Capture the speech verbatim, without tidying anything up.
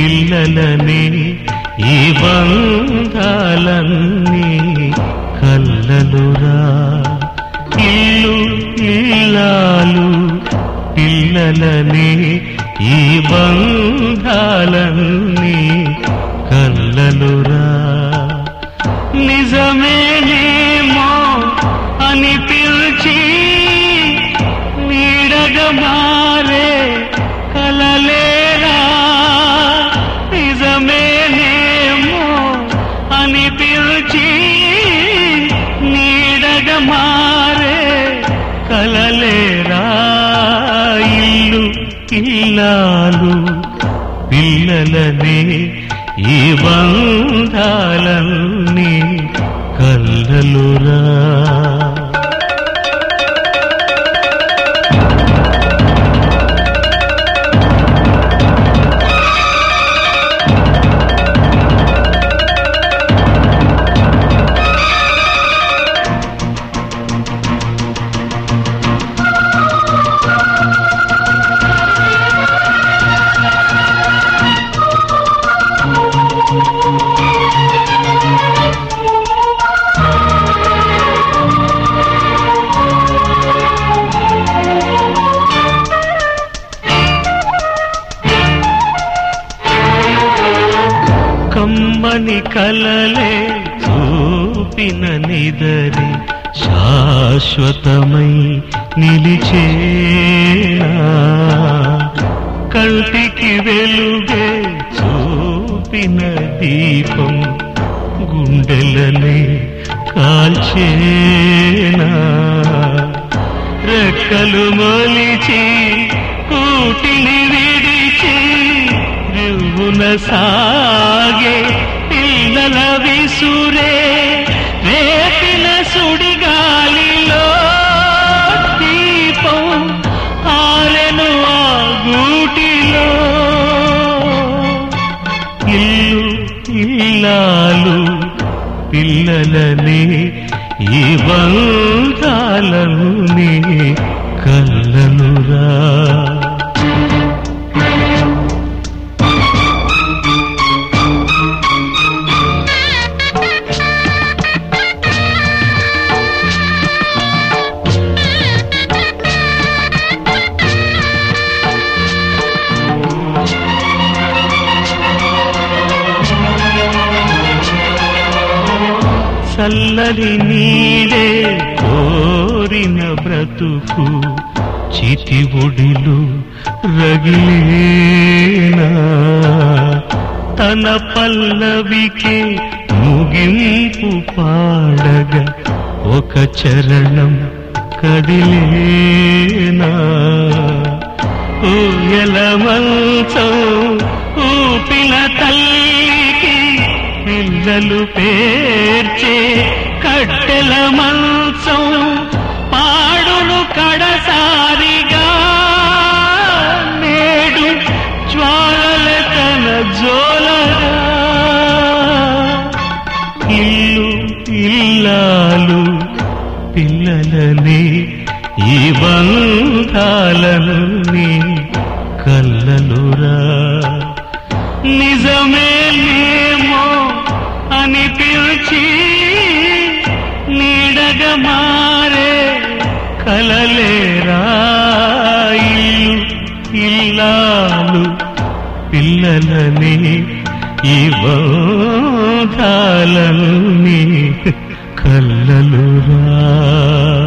పిల్లలనే ఈ బంధాలన్నీ కల్లలురా. ఇల్లు ఇల్లాలు పిల్లలనే ఈ బంధాలన్నీ కల్లలురా. నిజమేనేమో అని పిలిచి నీడగా మారే కలలేరా. నిజమేనేమో అని పిలిచి నీడగా మారే కలలేరా. ఇల్లు ఇల్లాలు పిల్లలనే ఈ బంధాలన్నీ కల్లలురా. కమ్మని కలలే చూపిన నిదరి శాశ్వతమై నిలిచేనా. కంటికి వెలుగే చూపిన దీపం గుండెలనే కాల్చేనా. రెక్కలు మొలిచి కూటిని విడిచి దివ్వున సాగే పిల్లల విసురే రేపిన సుడిగాలిలో దీపం ఆరెను ఆ గూటిలో. ఇల్లు ఇల్లాలు పిల్లలనే ఈ బంధాలన్నీ కల్లలురా. చల్లని నీడే కోరిన బ్రతుకు చితిబొడిలు రగిలేనా. తన పల్లవికి ముగింపు పాడగా ఒక చరణం కదిలేనా. ఊయల మంచం ఊపిన తల్లికి పిల్లలు పేర్చే కట్టెల మంచం పాడును కడసారిగా. నేడు జ్వాలల తన జోలగా. ఇల్లు ఇల్లాలు పిల్లలనే ఈ బంధాలన్నీ కల్లలురా. నిజమేనేమో అని పిలిచి నీడగా మారే కలలేరా. ఇల్లు ఇల్లాలు పిల్లలనే ఈ బంధాలన్నీ కల్లలురా.